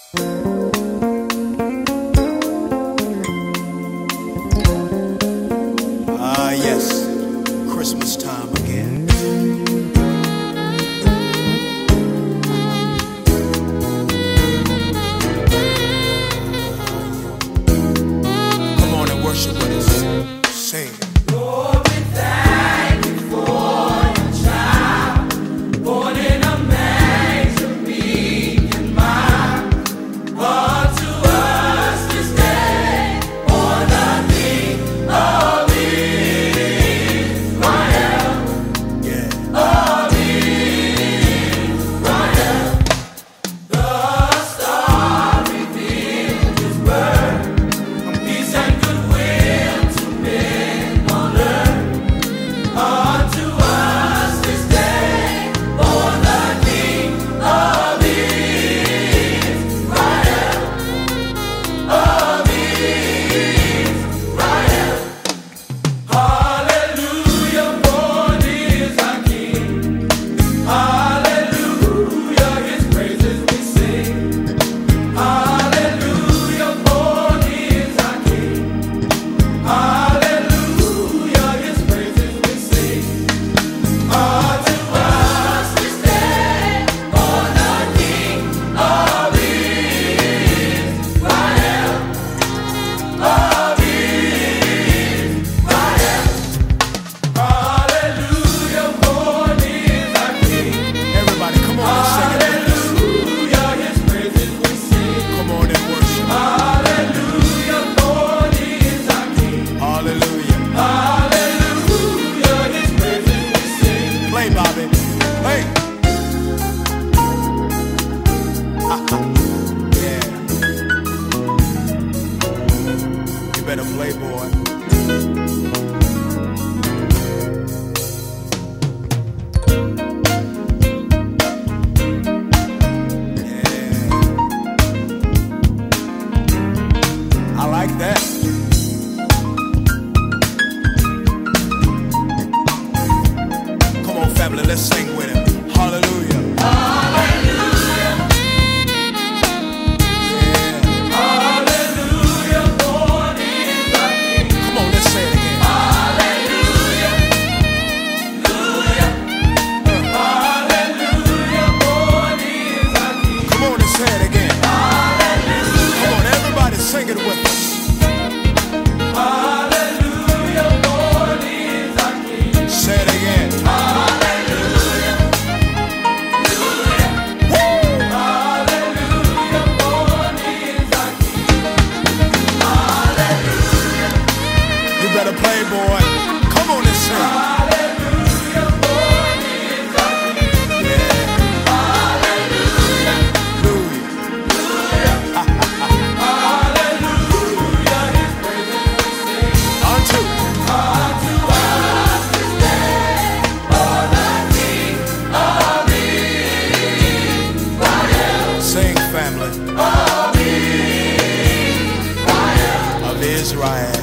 Yes, Christmas time again. Come on and worship with us. Sing. Lord, we thank you for your child, born in a manger, meek and mild. Unto us this day, born the King of better play, boy. Yeah. I like that. Come on, family, let's sing with him. Hallelujah. Sing it with us. Hallelujah, Lord is our King. Say it again. Hallelujah, hallelujah. Woo! Hallelujah, Lord is our King. Hallelujah. You better play, boy. Come on and sing. Hallelujah, Lord is our King. Yeah. Hallelujah, family of Israel.